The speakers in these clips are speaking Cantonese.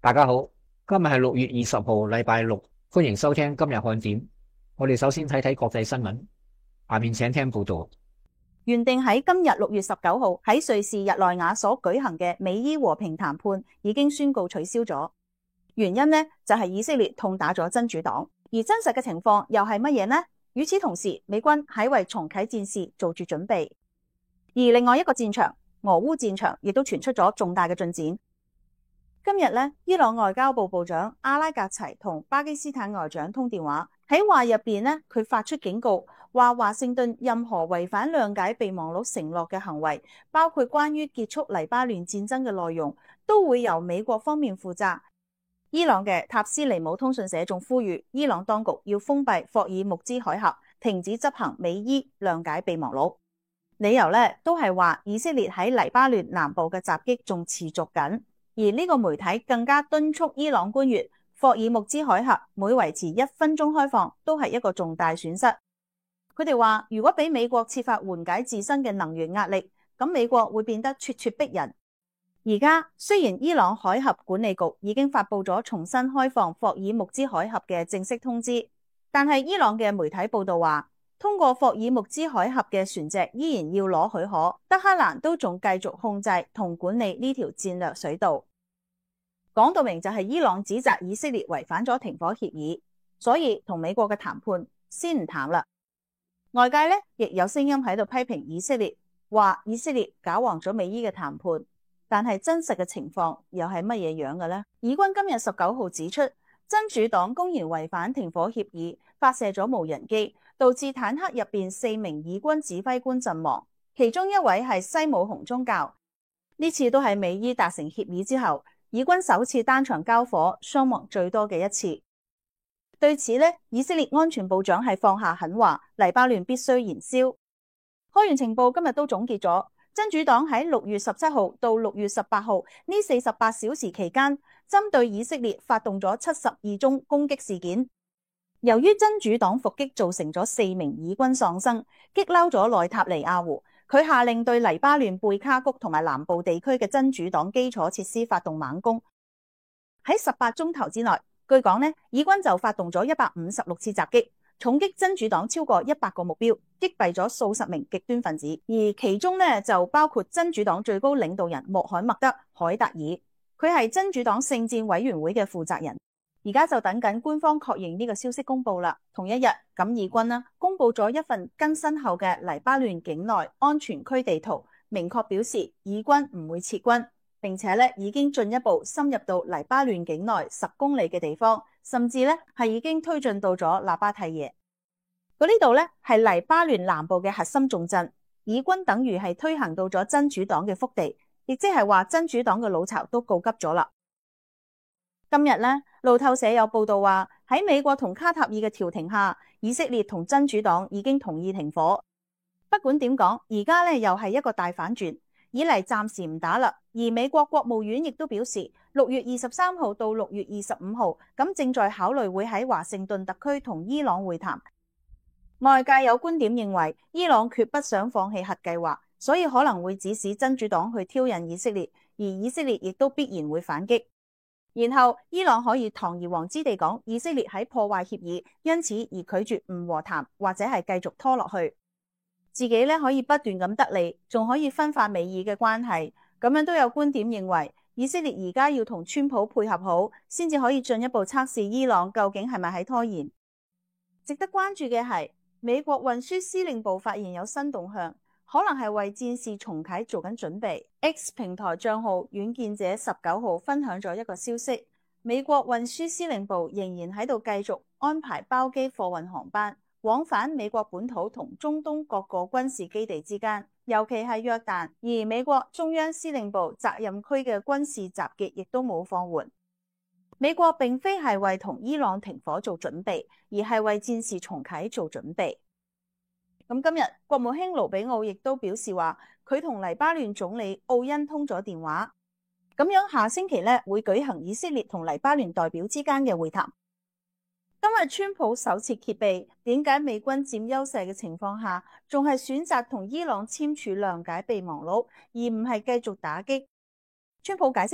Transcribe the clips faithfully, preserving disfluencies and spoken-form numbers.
大家好，今日係六月二十號，禮拜六，歡迎收聽今日看點。我哋首先睇睇國際新聞，下面請聽報道。 原定喺今日六月十九號喺瑞士日內瓦所舉行嘅美伊和平談判已經宣告取消咗。原因呢，就係以色列痛打咗真主黨，而真實嘅情況又係乜嘢呢？與此同時，美軍喺為重啟戰事做住準備，而另外一個戰場俄烏戰場亦都傳出咗重大嘅進展。今日呢，伊朗外交部部長阿拉格齊同巴基斯坦外長通電話，喺話入邊呢，佢發出警告，話華盛頓任何違反諒解備忘錄承諾嘅行為，包括關於結束黎巴嫩戰爭嘅內容，都會由美國方面負責。伊朗嘅塔斯尼姆通訊社仲呼籲伊朗當局要封閉霍爾木茲海峽，停止執行美伊諒解備忘錄。理由呢，都係話以色列喺黎巴嫩南部嘅襲擊仲持續緊。而呢個媒體更加敦促伊朗官員，霍爾木茲海峽每維持一分鐘開放都係一個重大損失。佢哋話，如果俾美國設法緩解自身嘅能源壓力，咁美國會變得咄咄逼人。而家雖然伊朗海峽管理局已經發布咗重新開放霍爾木茲海峽嘅正式通知，但係伊朗嘅媒體報道話，通過霍爾木茲海峽嘅船隻依然要攞許可，德黑蘭都仲繼續控制同管理呢條戰略水道。講到明就係伊朗指責以色列違反咗停火協議，所以同美國嘅談判先唔談啦。外界呢亦有聲音喺度批評以色列，話以色列搞黃咗美伊嘅談判，但係真實嘅情況又係乜嘢樣嘅呢？以軍今日十九號指出，真主黨公然違反停火協議，發射咗無人機，導致坦克入邊四名以軍指揮官陣亡，其中一位係西姆紅宗教。呢次都係美伊達成協議之後，以軍首次單場交火傷亡最多嘅一次。對此呢，以色列安全部長係放下狠話，黎巴嫩必須燃燒。開源情報今日都總結咗，真主黨喺六月十七號到六月十八號呢四十八小時期間，針對以色列發動咗七十二宗攻擊事件。由於真主黨伏擊造成咗四名以軍喪生，激嬲咗內塔尼亞胡，佢下令對黎巴嫩貝卡谷同埋南部地區嘅真主黨基礎設施發動猛攻。喺十八鐘頭之內，據講呢，以軍就發動咗一百五十六次襲擊，重擊真主黨超過一百個目標，擊斃咗數十名極端分子，而其中呢就包括真主黨最高領導人穆罕默德·海達爾，佢係真主黨聖戰委員會嘅負責人。而家就等緊官方確認呢個消息公布啦。同一日，咁以軍呢公布咗一份更新後嘅黎巴嫩境內安全區地圖，明確表示以軍唔會撤軍，並且咧已經進一步深入到黎巴嫩境內十公里嘅地方，甚至咧係已經推進到咗納巴蒂耶。嗰呢度咧係黎巴嫩南部嘅核心重鎮，以軍等於係推行到咗真主黨嘅腹地，亦即係話真主黨嘅老巢都告急咗啦。今日呢，路透社有報道話，喺美國同卡塔爾嘅調停下，以色列同真主黨已經同意停火。不管點講，而家呢又係一個大反轉，以嚟暫時唔打啦。而美國國務院亦都表示，六月二十三號到六月二十五號，咁正在考慮會喺華盛頓特區同伊朗會談。外界有觀點認為，伊朗決不想放棄核計劃，所以可能會指使真主黨去挑釁以色列，而以色列亦都必然會反擊。然後伊朗可以堂而皇之地講以色列喺破壞協議，因此而拒絕唔和談或者係繼續拖落去，自己咧可以不斷咁得利，仲可以分化美伊嘅關係。咁樣都有觀點認為，以色列而家要同川普配合好，先至可以進一步測試伊朗究竟係咪喺拖延。值得關注嘅係，美國運輸司令部發現有新動向，可能係為戰事重啟做緊準備。X 平台賬號遠見者十九號分享咗一個消息，美國運輸司令部仍然喺度繼續安排包機貨運航班往返美國本土同中東各個軍事基地之間，尤其係約旦。而美國中央司令部責任區嘅軍事集結亦都冇放緩。美國並非係為同伊朗停火做準備，而係為戰事重啟做準備。咁今日國務卿盧比奧亦都表示話，佢同黎巴嫩總理奧恩通咗電話，咁樣下星期咧會舉行以色列同黎巴嫩代表之間嘅會談。今日川普首次揭秘點解美軍佔優勢嘅情況下，仲係選擇同伊朗簽署諒解備忘錄，而唔係繼續打擊。川普解釋話，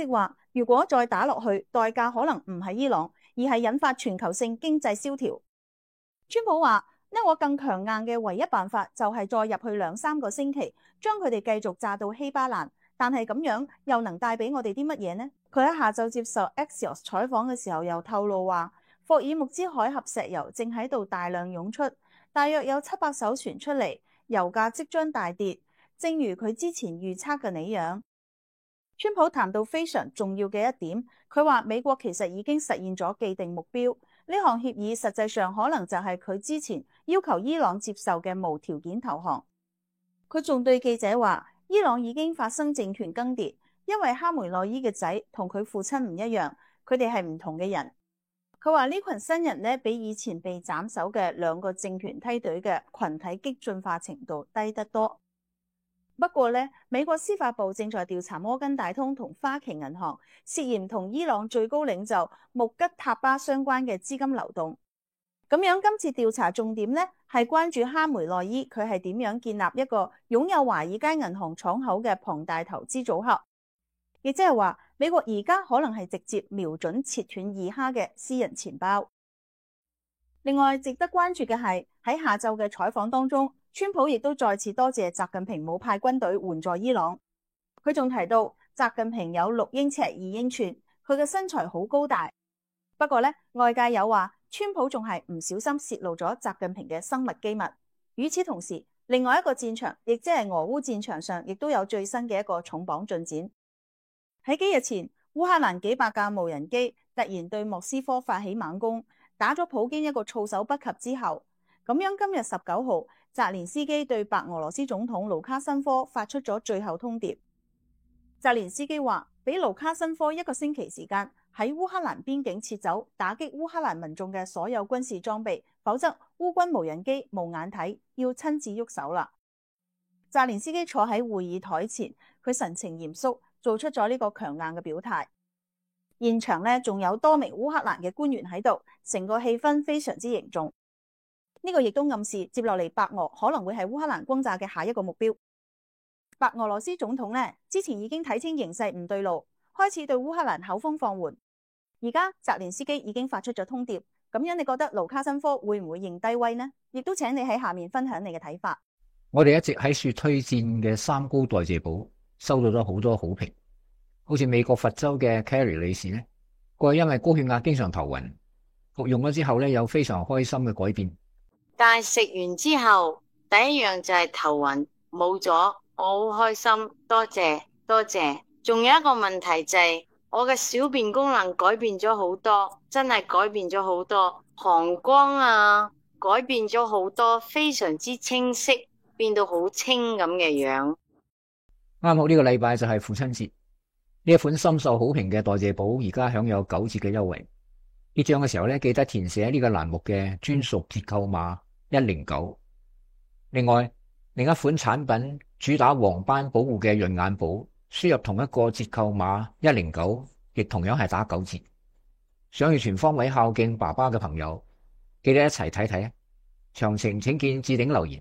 如果再打落去，代價可能唔係伊朗，而係引發全球性經濟蕭條。川普話：呢我更強硬嘅唯一辦法就係再入去兩三個星期，將佢哋繼續炸到稀巴爛。但係咁樣又能帶俾我哋啲乜嘢呢？佢喺下晝接受 Axios 採訪嘅時候又透露話，霍爾木茲海峽石油正喺度大量湧出，大約有七百艘船出嚟，油價即將大跌，正如佢之前預測嘅那樣。川普談到非常重要嘅一點，佢話美國其實已經實現咗既定目標，呢項協議實際上可能就係佢之前要求伊朗接受嘅無條件投降。佢仲對記者話，伊朗已經發生政權更迭，因為哈梅內伊嘅仔同佢父親唔一樣，佢哋係唔同嘅人。佢話呢群新人呢，比以前被斬首嘅兩個政權梯隊嘅群體激進化程度低得多。不過呢，美國司法部正在調查摩根大通同花旗銀行涉嫌同伊朗最高領袖穆吉塔巴相關嘅資金流動。咁樣今次調查重點呢，係關注哈梅內伊佢係點樣建立一個擁有華爾街銀行敞口嘅龐大投資組合，亦即係話美國而家可能係直接瞄準切斷以哈嘅私人錢包。另外值得關注嘅係喺下晝嘅採訪當中，川普亦都再次多謝習近平冇派軍隊援助伊朗。佢仲提到習近平有六英尺二英寸，佢嘅身材好高大。不過呢，外界有話川普仲係唔小心泄露咗習近平嘅生物機密。與此同時，另外一個戰場，亦即係俄烏戰場上，亦都有最新嘅一個重磅進展。喺幾日前，烏克蘭幾百架無人機突然對莫斯科發起猛攻，打咗普京一個措手不及之後，咁樣今日十九號，澤連斯基對白俄羅斯總統盧卡申科發出咗最後通牒。澤連斯基話俾盧卡申科一個星期時間喺烏克蘭邊境撤走，打擊烏克蘭民眾嘅所有軍事裝備，否則烏軍無人機無眼睇，要親自喐手啦。澤連斯基坐喺會議台前，佢神情嚴肅，做出咗呢個強硬嘅表態。現場呢仲有多名烏克蘭嘅官員喺度，成個氣氛非常之凝重。呢個亦都暗示接落嚟白俄可能會係烏克蘭轟炸嘅下一個目標。白俄羅斯總統呢之前已經睇清形勢唔對路，開始對烏克蘭口風放緩。而家澤連斯基已經發出咗通牒，咁樣你覺得盧卡申科會唔會認低威呢？亦都請你喺下面分享你嘅睇法。 我哋一直喺說推薦嘅三高代謝寶收到咗好多好評，好似美國佛州嘅 Carrie 女士呢，佢因為高血壓經常頭暈，服用咗之後呢有非常開心嘅改變。 但係食完之後，第一樣就係頭暈冇咗，我好開心，多謝多謝。仲有一個問題就係、是、我嘅小便功能改變咗好多，真係改變咗好多，膀胱啊改變咗好多，非常之清晰，變到好清咁嘅樣。 啱好呢個禮拜就係父親節，呢一款深受好評嘅代謝寶而家享有九折嘅優惠。結賬嘅時候呢，記得填寫呢個欄目嘅專屬折扣碼一零九。另外，另一款產品主打黃斑保護嘅潤眼寶，輸入同一個折扣碼一零九，亦同樣係打九折。想要全方位孝敬爸爸嘅朋友，記得一齊睇睇啊！詳情請見置頂留言。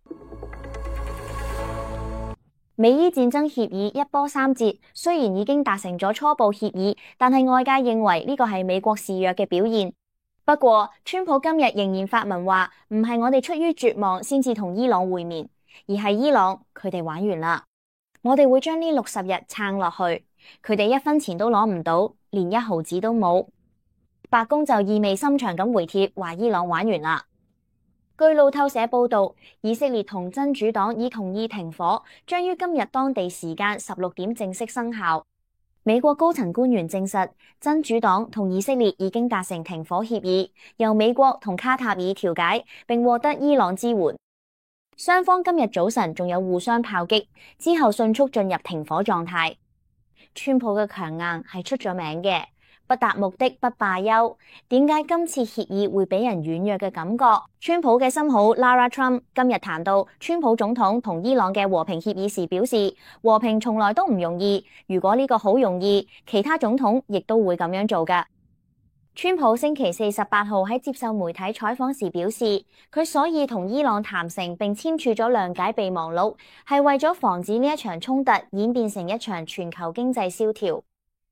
美伊戰爭協議一波三折，雖然已經達成咗初步協議，但係外界認為呢個係美國示弱嘅表現。不過，川普今日仍然發文話，唔係我哋出於絕望先至同伊朗會面，而係伊朗佢哋玩完啦。我哋會將呢六十日撐落去，佢哋一分錢都攞唔到，連一毫子都冇。白宮就意味深長咁回帖，話伊朗玩完啦。據路透社報道，以色列同真主黨已同意停火，將於今日當地時間十六點正式生效。美國高層官員證實，真主黨同以色列已經達成停火協議，由美國同卡塔爾調解，並獲得伊朗支援。雙方今日早晨仲有互相炮擊，之後迅速進入停火狀態。川普嘅強硬係出咗名嘅，不達目的不罷休。點解今次協議會俾人軟弱嘅感覺？川普嘅新好 Lara Trump 今日談到川普總統同伊朗嘅和平協議時表示，和平從來都唔容易，如果呢個好容易，其他總統亦都會咁樣做㗎。川普星期四十八號喺接受媒體採訪時表示，佢所以同伊朗談成並簽署咗諒解備忘錄，係為咗防止呢一場衝突演變成一場全球經濟蕭條。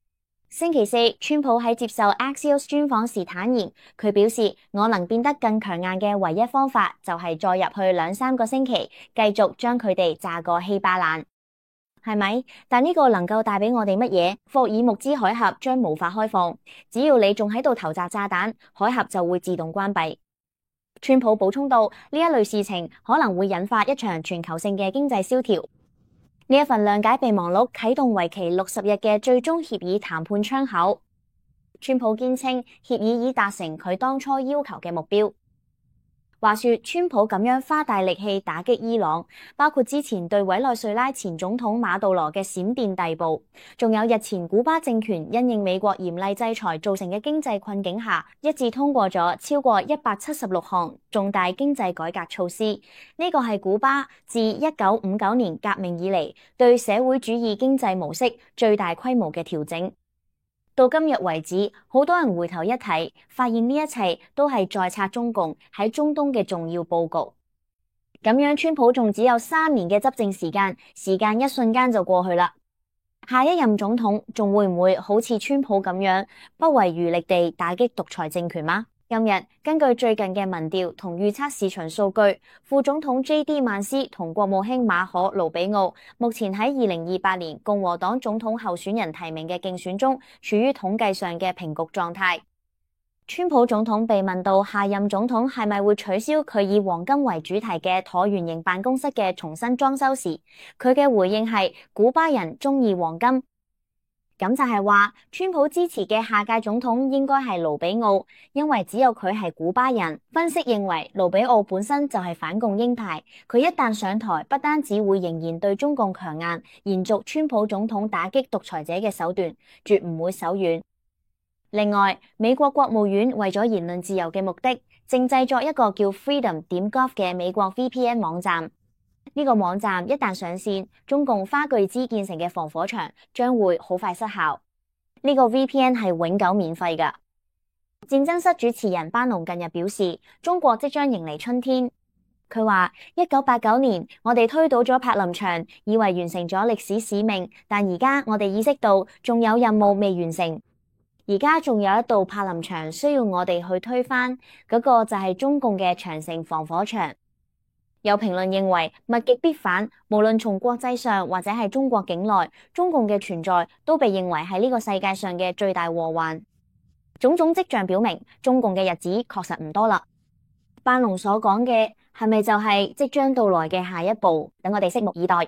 星期四，川普喺接受 Axios 專訪時坦言，佢表示我能變得更強硬嘅唯一方法就係再入去兩三個星期，繼續將佢哋炸個稀巴爛，係咪？但呢個能夠帶俾我哋乜嘢？霍爾木茲海峽將無法開放，只要你仲喺度投擲炸彈，海峽就會自動關閉。川普補充到，呢一類事情可能會引發一場全球性嘅經濟蕭條。呢一份諒解備忘錄啟動為期六十日嘅最終協議談判窗口。川普堅稱協議已達成佢當初要求嘅目標。話說，川普咁樣花大力氣打擊伊朗，包括之前對委內瑞拉前總統馬杜羅嘅閃電逮捕，仲有日前古巴政權因應美國嚴厲制裁造成嘅經濟困境下，一致通過咗超過一百七十六項重大經濟改革措施。呢個係古巴自一九五九年革命以嚟對社會主義經濟模式最大規模嘅調整。到今日為止，好多人回頭一睇，發現呢一切都係在策中共喺中東嘅重要佈局。咁樣，川普仲只有三年嘅執政時間，時間一瞬間就過去啦。下一任總統仲會唔會好似川普咁樣不遺餘力地打擊獨裁政權嗎？今日根據最近嘅民調同預測市場數據，副總統 J D 曼斯同國務卿馬可盧比奧目前喺二零二八年共和黨總統候選人提名嘅競選中，處於統計上嘅平局狀態。川普總統被問到下任總統係咪會取消佢以黃金為主題嘅橢圓形辦公室嘅重新裝修時，佢嘅回應係古巴人鍾意黃金。咁就係話，川普支持嘅下屆總統應該係盧比奧，因為只有佢係古巴人。分析認為，盧比奧本身就係反共鷹派，佢一旦上台，不單止會仍然對中共強硬，延續川普總統打擊獨裁者嘅手段，絕唔會手軟。另外，美國國務院為咗言論自由嘅目的，正製作一個叫 freedom 點 gov 嘅美國 V P N 網站。呢個網站一旦上線，中共花巨資建成嘅防火牆將會好快失效。呢個 V P N 係永久免費㗎。戰爭室主持人班農近日表示，中國即將迎嚟春天。佢話：一九八九年我哋推倒咗柏林牆，以為完成咗歷史使命，但而家我哋意識到仲有任務未完成。而家仲有一道柏林牆需要我哋去推翻，嗰個就係中共嘅長城防火牆。有評論認為，物極必反，無論從國際上或者係中國境內，中共嘅存在都被認為係呢個世界上嘅最大禍患。種種跡象表明，中共嘅日子確實唔多啦。班農所講嘅係咪就係即將到來嘅下一步？等我哋拭目以待。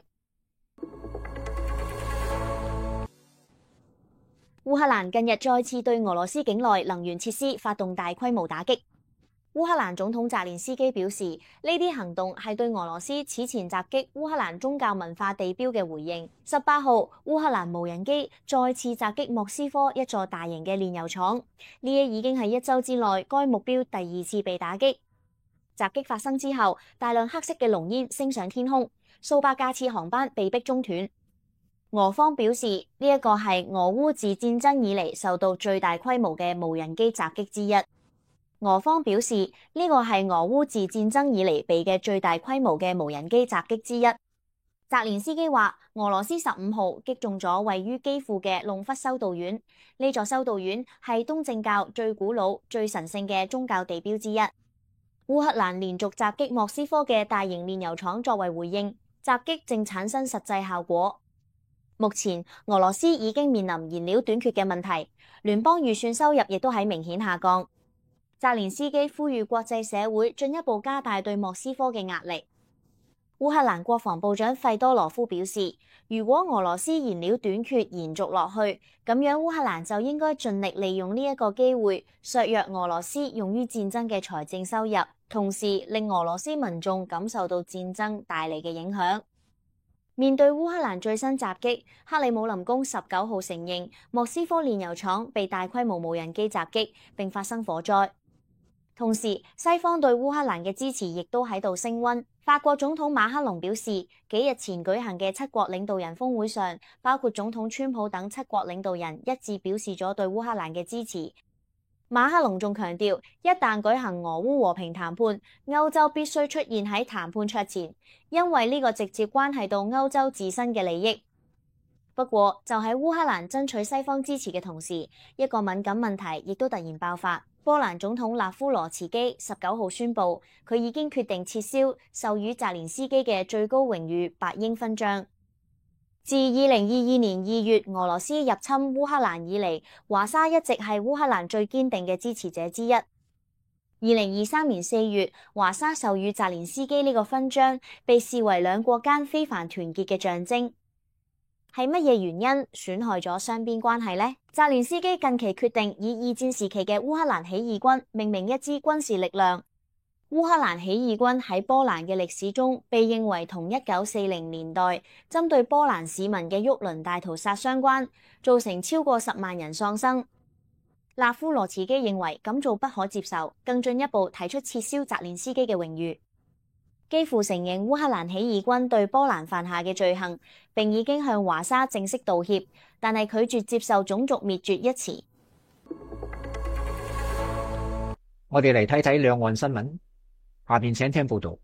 烏克蘭近日再次對俄羅斯境內能源設施發動大規模打擊。烏克蘭總統澤連斯基表示，呢啲行動係對俄羅斯此前襲擊烏克蘭宗教文化地標嘅回應。十八號，烏克蘭無人機再次襲擊莫斯科一座大型嘅煉油廠，呢一已經係一周之內該目標第二次被打擊。襲擊發生之後，大量黑色嘅濃煙升上天空，數百架次航班被迫中斷。俄方表示，呢一個係俄烏自戰爭以嚟受到最大規模嘅無人機襲擊之一。俄方表示，呢個係俄烏自戰爭以嚟被嘅最大規模嘅無人機襲擊之一。澤連斯基話，俄羅斯十五號擊中咗位於基輔嘅弄窟修道院，呢座修道院係東正教最古老、最神聖嘅宗教地標之一。烏克蘭連續襲擊莫斯科嘅大型煉油廠作為回應，襲擊正產生實際效果。目前俄羅斯已經面臨燃料短缺嘅問題，聯邦預算收入亦都喺明顯下降。澤連斯基呼籲國際社會進一步加大對莫斯科嘅壓力。烏克蘭國防部長費多羅夫表示，如果俄羅斯燃料短缺延續落去，咁樣烏克蘭就應該盡力利用呢一個機會削弱俄羅斯用於戰爭嘅財政收入，同時令俄羅斯民眾感受到戰爭帶嚟嘅影響。面對烏克蘭最新襲擊，克里姆林宮十九號承認莫斯科煉油廠被大規模無人機襲擊並發生火災。同時，西方對烏克蘭嘅支持亦都喺度升溫。法國總統馬克龍表示，幾日前舉行嘅七國領導人峰會上，包括總統川普等七國領導人一致表示咗對烏克蘭嘅支持。馬克龍仲強調，一旦舉行俄烏和平談判，歐洲必須出現喺談判桌前，因為呢個直接關係到歐洲自身嘅利益。 不過就喺烏克蘭爭取西方支持嘅同時，一個敏感問題亦都突然爆發。波蘭總統納夫羅茨基十九號宣布，佢已經決定撤銷授予澤連斯基嘅最高榮譽白鷹勳章。自二零二二年二月俄羅斯入侵烏克蘭以嚟，華沙一直係烏克蘭最堅定嘅支持者之一。二零二三年四月，華沙授予澤連斯基呢個勳章，被視為兩國間非凡團結嘅象徵。係乜嘢原因損害咗雙邊關係呢？澤連斯基近期決定以二戰時期嘅烏克蘭起義軍命名一支軍事力量。烏克蘭起義軍喺波蘭嘅歷史中被認為同一九四零年代針對波蘭市民嘅沃倫大屠殺相關，造成超過十萬人喪生。納夫羅茨基認為咁做不可接受，更進一步提出撤銷澤連斯基嘅榮譽。基輔承認烏克蘭起義軍對波蘭犯下嘅罪行，並已經向華沙正式道歉，但係拒絕接受種族滅絕一詞。 我哋嚟睇睇兩岸新聞，下邊請聽報道。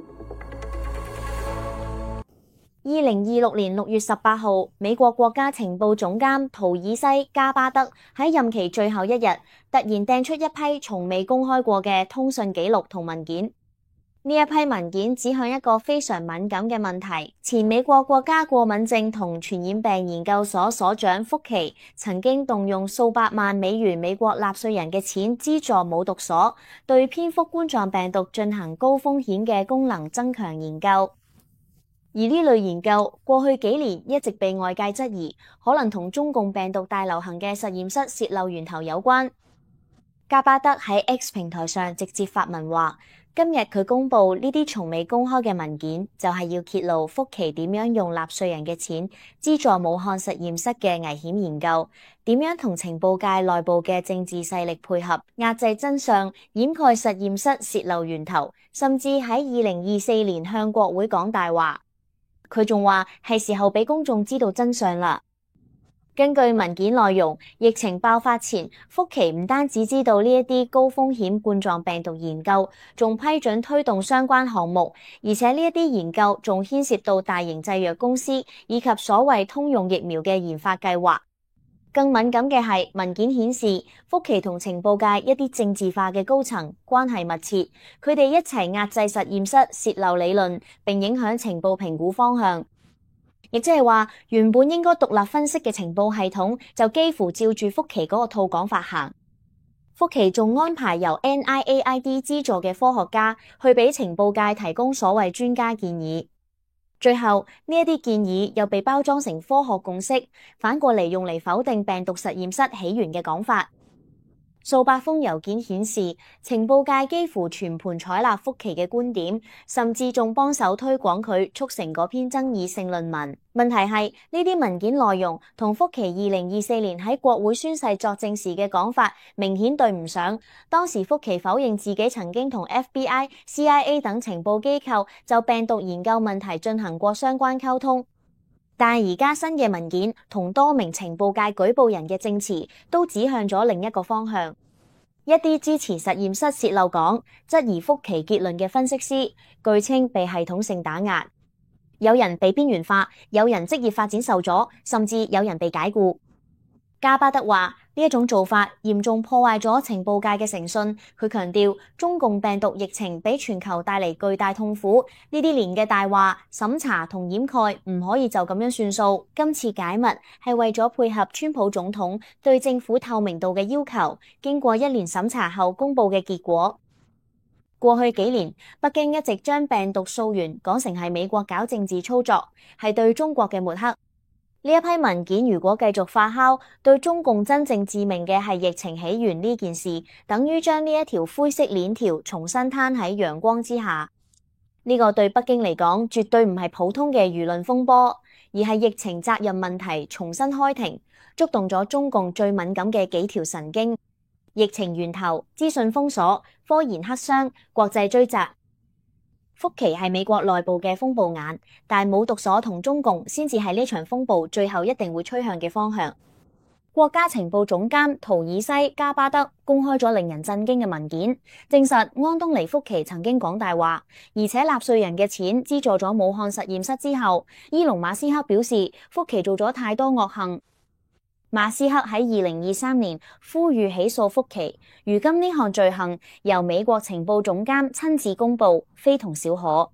二零二六年六月十八號，美國國家情報總監圖爾西加巴德喺任期最後一日，突然掟出一批從未公開過嘅通訊記錄同文件。呢一批文件指向一個非常敏感嘅問題。前美國國家過敏症同傳染病研究所所長福奇曾經動用數百萬美元美國納稅人嘅錢資助冇毒所對蝙蝠冠狀病毒進行高風險嘅功能增強研究。而呢類研究過去幾年一直被外界質疑，可能同中共病毒大流行嘅實驗室洩漏源頭有關。加巴德喺 X 平台上直接發文話，今日佢公布呢啲從未公開嘅文件，就係要揭露福奇點樣用納稅人嘅錢資助武漢實驗室嘅危險研究，點樣同情報界內部嘅政治勢力配合，壓制真相，掩蓋實驗室洩漏源頭，甚至喺二零二四年向國會講大話。佢仲話係時候俾公眾知道真相啦。根據文件內容，疫情爆發前，福奇唔單止知道呢一啲高風險冠狀病毒研究，仲批准推動相關項目，而且呢一啲研究仲牽涉到大型製藥公司以及所謂通用疫苗嘅研發計劃。更敏感嘅係，文件顯示福奇同情報界一啲政治化嘅高層關係密切，佢哋一齊壓制實驗室洩漏理論，並影響情報評估方向。亦即係話，原本應該獨立分析嘅情報系統就幾乎照住福奇嗰個套講法行。福奇仲安排由 N I A I D 資助嘅科學家去俾情報界提供所謂專家建議，最後呢一啲建議又被包裝成科學共識，反過嚟用嚟否定病毒實驗室起源嘅講法。數百封郵件顯示，情報界幾乎全盤採納福奇嘅觀點，甚至仲幫手推廣佢促成嗰篇爭議性論文。問題係呢啲文件內容同福奇二零二四年喺國會宣誓作證時嘅講法明顯對唔上。當時福奇否認自己曾經同 F B I、C I A 等情報機構就病毒研究問題進行過相關溝通。但係而家新嘅文件同多名情報界舉報人嘅證詞都指向咗另一個方向。一啲支持實驗室洩漏講、質疑福奇結論嘅分析師，據稱被系統性打壓，有人被邊緣化，有人職業發展受阻，甚至有人被解僱。加巴德話呢一種做法嚴重破壞咗情報界嘅誠信。佢強調中共病毒疫情俾全球帶嚟巨大痛苦，呢啲年嘅大話、審查同掩蓋唔可以就咁樣算數。今次解密係為咗配合川普總統對政府透明度嘅要求，經過一年審查後公布嘅結果。過去幾年，北京一直將病毒溯源講成係美國搞政治操作，係對中國嘅抹黑。呢一批文件如果繼續發酵，對中共真正致命嘅係疫情起源呢件事，等於將呢一條灰色鏈條重新攤喺陽光之下。呢個對北京嚟講，絕對唔係普通嘅輿論風波，而係疫情責任問題重新開庭，觸動咗中共最敏感嘅幾條神經：疫情源頭、資訊封鎖、科研黑箱、國際追責。福奇係美國內部嘅風暴眼，但係冇毒所同中共先至係呢場風暴最後一定會吹向嘅方向。 國家情報總監圖爾西加巴德公開咗令人震驚嘅文件，證實安東尼福奇曾經講大話，而且納稅人嘅錢資助咗武漢實驗室之後，伊隆馬斯克表示福奇做咗太多惡行。馬斯克喺二零二三年呼籲起訴福奇，如今呢項罪行由美國情報總監親自公布，非同小可。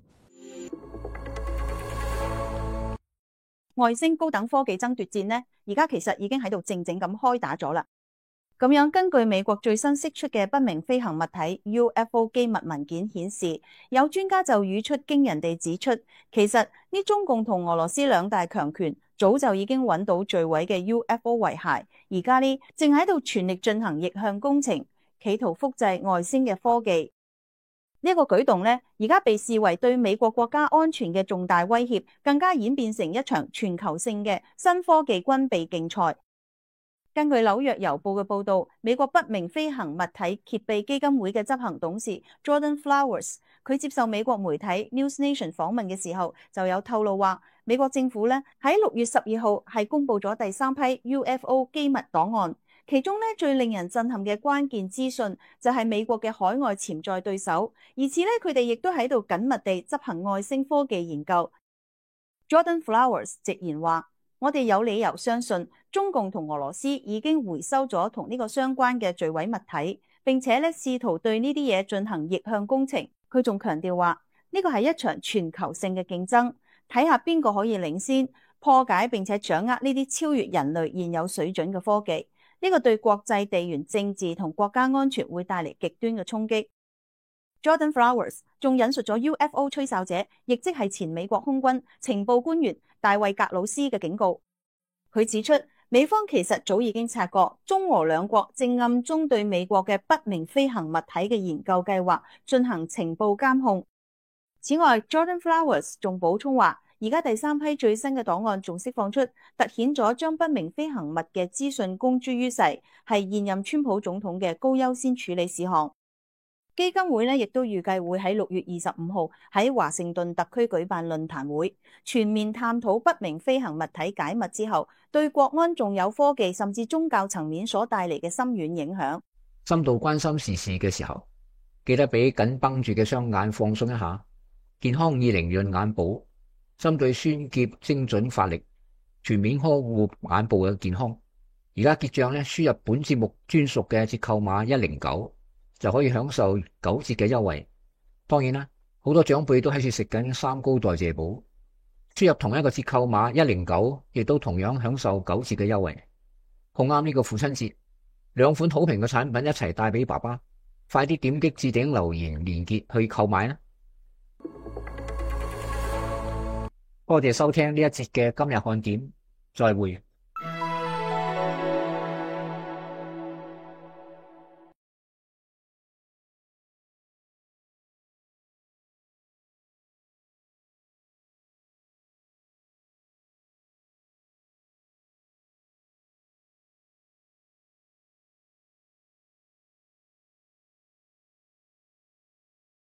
外星高等科技爭奪戰呢，而家其實已經喺度靜靜咁開打咗啦。咁樣根據美國最新釋出嘅不明飛行物體 U F O 機密文件顯示，有專家就語出驚人地指出，其實呢中共同俄羅斯兩大強權早就已經揾到墜毀嘅 U F O 遺骸，而家呢正喺度全力進行逆向工程，企圖複製外星嘅科技。呢、這個舉動呢，而家被視為對美國國家安全嘅重大威脅，更加演變成一場全球性嘅新科技軍備競賽。根據紐約郵報嘅報道，美國不明飛行物體揭秘基金會嘅執行董事 Jordan Flowers， 佢接受美國媒體 News Nation 訪問嘅時候，就有透露話，美國政府呢喺六月十二號係公布咗第三批 U F O 機密檔案。其中咧最令人震撼嘅關鍵資訊就係美國嘅海外潛在對手，而此咧佢哋亦都喺度緊密地執行外星科技研究。Jordan Flowers 直言話：我哋有理由相信中共同俄羅斯已經回收咗同呢個相關嘅墜毀物體，並且咧試圖對呢啲嘢進行逆向工程。佢仲強調話：呢個係一場全球性嘅競爭，睇下邊個可以領先破解並且掌握呢啲超越人類現有水準嘅科技。呢個對國際地緣政治同國家安全會帶嚟極端嘅衝擊。Jordan Flowers 仲引述咗 U F O 吹哨者，亦即係前美國空軍情報官員大衛格魯斯嘅警告。佢指出，美方其實早已經察覺中俄兩國正暗中對美國嘅不明飛行物體嘅研究計劃進行情報監控。此外 ，Jordan Flowers 仲補充話，而家第三批最新嘅檔案仲釋放出，凸顯咗將不明飛行物嘅資訊公諸於世，係現任川普總統嘅高優先處理事項。基金會呢亦都預計會喺六月二十五號喺華盛頓特區舉辦論壇會，全面探討不明飛行物體解密之後對國安、仲有科技甚至宗教層面所帶嚟嘅深遠影響。 深度關心時事嘅時候，記得俾緊繃住嘅雙眼放鬆一下。健康二零潤眼保。針對酸澀精準發力，全面呵護眼部嘅健康。而家結賬咧，輸入本節目專屬嘅折扣碼一零九，就可以享受九折嘅優惠。當然啦，好多長輩都喺處食緊三高代謝寶，輸入同一個折扣碼一零九，亦都同樣享受九折嘅優惠。好啱呢個父親節，兩款好評嘅產品一齊帶俾爸爸，快啲點擊置頂留言連結去購買啦！多謝收聽呢一節嘅今日看點，再會。